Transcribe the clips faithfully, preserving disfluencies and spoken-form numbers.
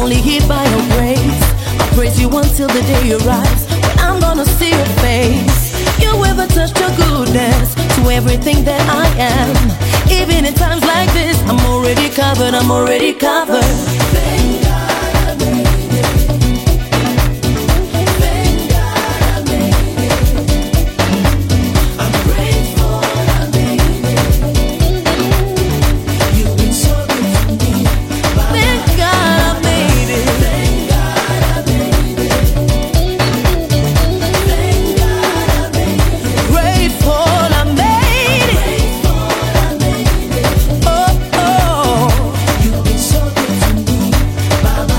only here by your grace. I'll praise you until the day arrives when I'm gonna see your face. You ever touched your goodness to everything that I am. Even in times like this, I'm already covered, I'm already covered. Thank God I made it. Thank God I made it. I'm grateful I made it. You've been so good to me. Thank God I made it. Thank God I made it. Thank God I made it. Grateful I made it. Grateful I made it. Oh, oh. You've been so good to me, Baba.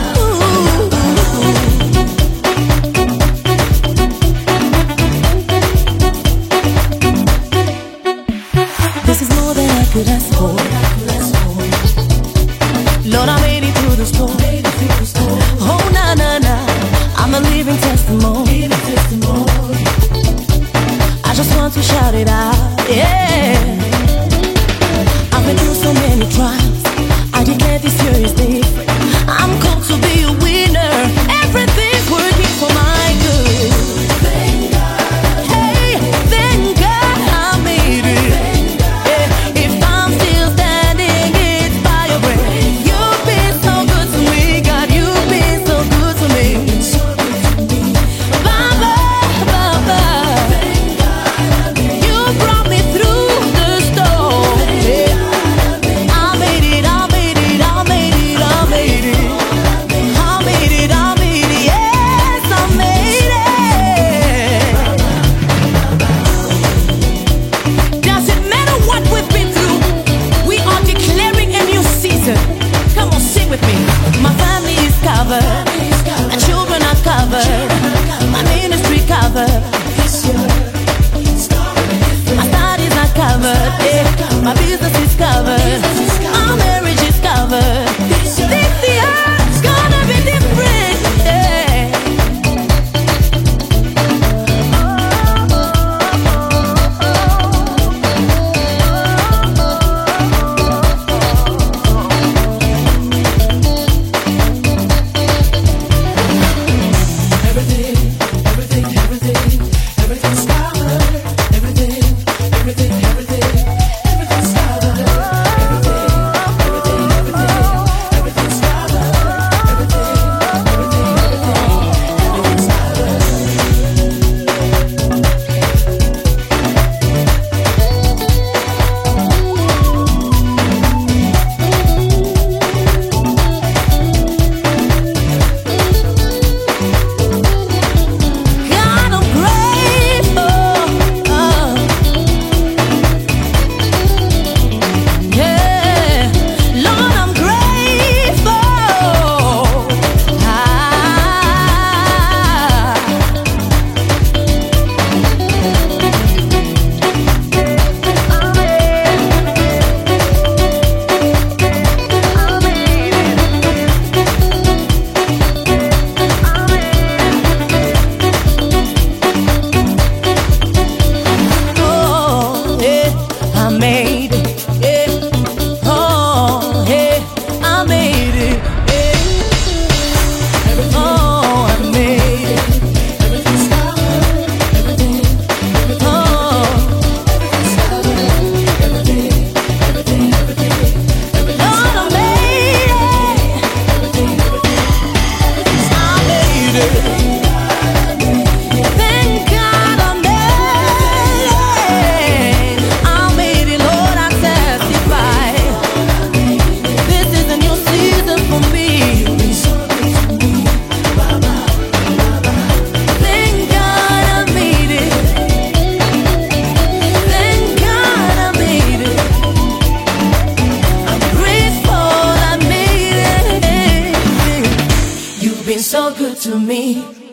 This is more than I could ask for. Lord, I made it through the storm. Oh, na na na, I'm a living testimony. I just want to shout it out, yeah. I've been through so many trials. I declare this year is different. I'm called to be a winner. Everything's working for my good. Thank God. Hey, thank God I made it. Yeah, if I'm still standing, it's by your grace. You've been so good to me, God. You've been so good to me. Baba, Baba. You brought me through the storm. Yeah. I made it, I made it, I made it, I made it. I made it, I made it, yes, I made it. Doesn't matter what we've been through, we are declaring a new season. Come on, sing with me. My family is covered, my children are covered, my ministry covered, my studies are covered, yeah. My business is covered, my marriage is covered. This year's gonna be different, yeah. Everything, everything, everything, everything's covered. Everything, everything, everything, everything's covered. Everything, everything, everything, everything's covered. Everything, everything, everything, everything's covered. God, I'm grateful. Oh, yeah. Lord, I'm grateful. Ah. Oh, yeah, I made it. Yeah. Oh, yeah, I made it. Yeah. Oh, I made it. Oh, Lord, I made it. I made it. Thank God I made it. I made it, Lord, I testify. This is a new season for me. Thank God I made it. Thank God I made it. I'm grateful I made it. You've been so good to me.